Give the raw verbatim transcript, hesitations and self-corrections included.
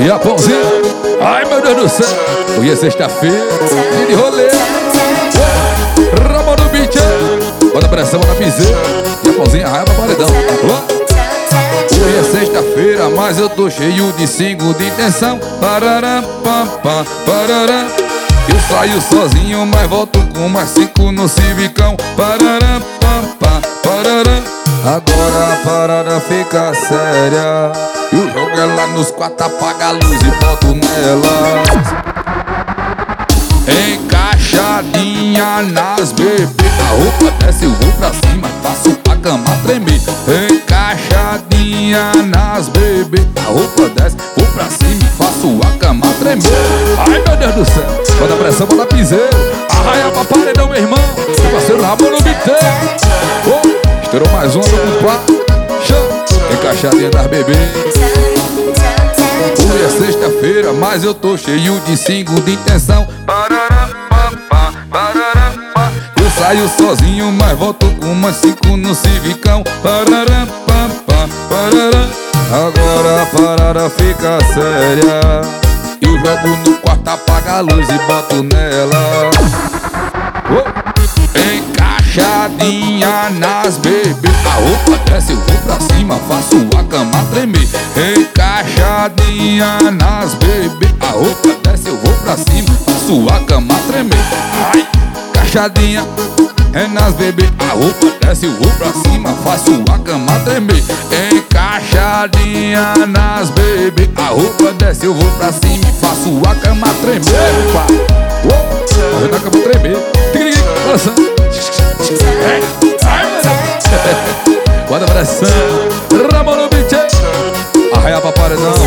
E a pãozinha, ai meu Deus do céu. Hoje é sexta-feira, dia de rolê. Ramon no beat, bota pressão na piseira. E a pãozinha raia pra paredão. Hoje é sexta-feira, mas eu tô cheio de cinco de intenção. Parará, pá, pá, parará. Eu saio sozinho, mas volto com mais cinco no civicão. Parará, pá, pá, parará. Agora a parada fica séria. Eu jogo ela nos quatro, apaga a luz e boto nela. Encaixadinha nas bebê. A roupa desce, eu vou pra cima, faço a cama tremer. Encaixadinha nas bebê. A roupa desce, vou pra cima e faço a cama tremer. Ai meu Deus do céu, bota pressão, bota piseiro. Arraia pra paredão, meu irmão. Meu parceiro Ramon no beat. Oh, estourou mais uma do compadre. Encaixadinha das bebê. Hoje é sexta-feira, mas eu tô cheio de cinco de intenção. Parará, pá, pá, parará, pá. Eu saio sozinho, mas volto com umas cinco no civicão. Parará, pá, pá, parará. Agora a parada fica séria. Eu jogo no quarto, apaga a luz e boto nela. Oh. Encaixadinha nas bebê. A roupa desce, eu vou pra cima, faço a cama tremer. Encaixadinha nas bebê. A roupa desce, eu vou pra cima, faço a cama tremer. Ai, encaixadinha é nas bebê. A roupa desce, eu vou pra cima, faço a cama tremer. Encaixadinha nas bebê. A roupa desce, eu vou pra cima e faço a cama tremer. Fazendo a cama tremer. Bota pressão, Ramon no beat. Arraia pra paredão.